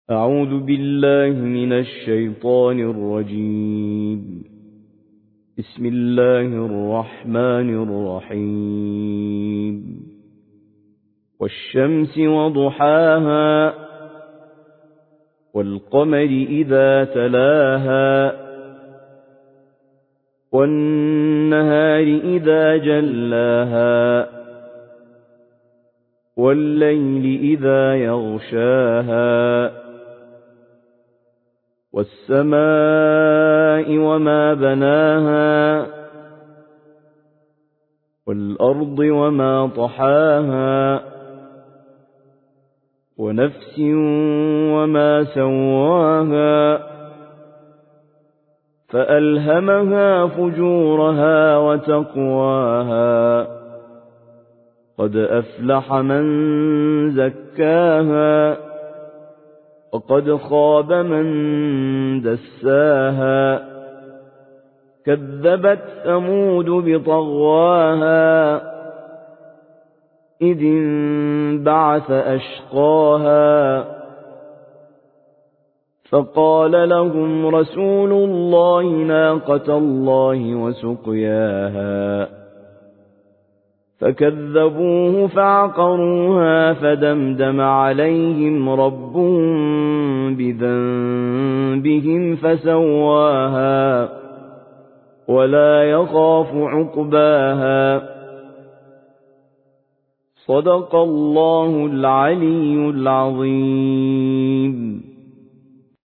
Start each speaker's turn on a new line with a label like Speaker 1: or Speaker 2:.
Speaker 1: أعوذ بالله من الشيطان الرجيم. بسم الله الرحمن الرحيم. والشمس وضحاها والقمر إذا تلاها والنهار إذا جلاها والليل إذا يغشاها والسماء وما بناها والأرض وما طحاها ونفس وما سواها فألهمها فجورها وتقواها قد أفلح من زكاها وقد خاب من دساها كذبت ثمود بطغواها إذ انبعث أشقاها فقال لهم رسول الله ناقة الله وسقياها فكذبوه فعقروها فدمدم عليهم ربهم بذنبهم فسواها ولا يخاف عقباها. صدق الله العلي العظيم.